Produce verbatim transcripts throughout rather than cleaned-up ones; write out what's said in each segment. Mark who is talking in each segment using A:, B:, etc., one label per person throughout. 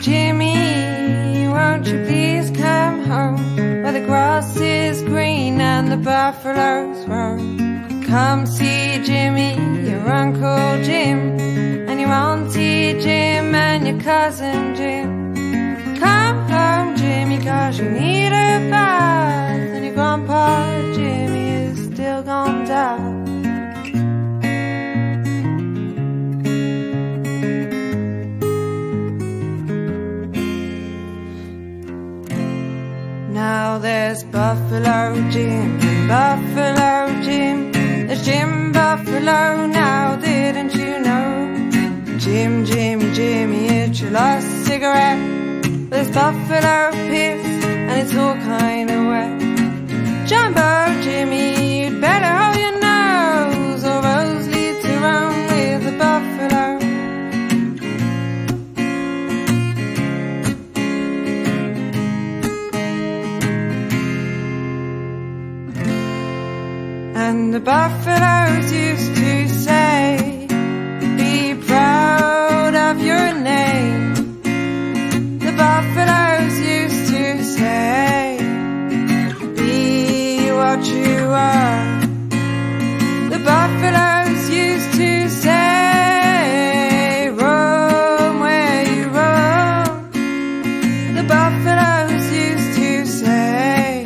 A: Jimmy, won't you please come home, where the grass is green and the buffaloes roam. Come see Jimmy, your Uncle Jim, and your Auntie Jim, and your Cousin Jim. Come home, Jimmy, 'cause you need a bath, and your Grandpa Jimmy is still gone down. Now there's Buffalo Jim, Buffalo Jim, there's Jim Buffalo now, didn't you know? Jim, Jimmy, Jimmy, it's your last cigarette. There's buffalo piss, and it's all kind of wet. Jumbo Jimmy, you'd better hold your nose, or Rose leads to Rome with the buffalo. And the buffaloes used to say, be proud of your name. The buffaloes used to say, be what you are. The buffaloes used to say, roam where you roam. The buffaloes used to say,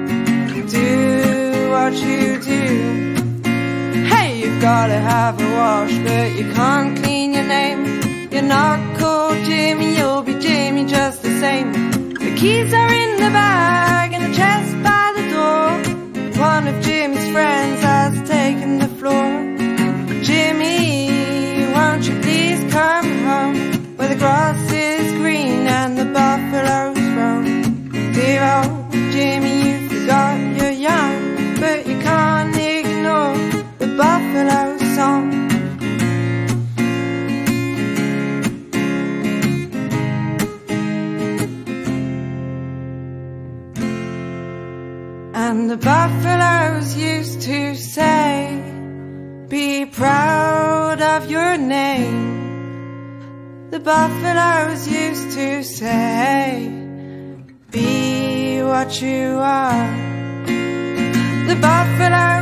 A: do what you do. Hey, you've gotta have a wash, but you can't clean your name. You're not called Jimmy, you'll be Jimmy just the same. The keys are in the bag, in the chest by the door. One of Jimmy's friends has taken the floor. Jimmy, won't you please come home, where the grass is green and the buffaloes roam. Dear old Jimmy, you forgot you're young, but you can't ignore the buffalo song. And the buffaloes used to say, be proud of your name. The buffaloes used to say, be what you are. The buffaloes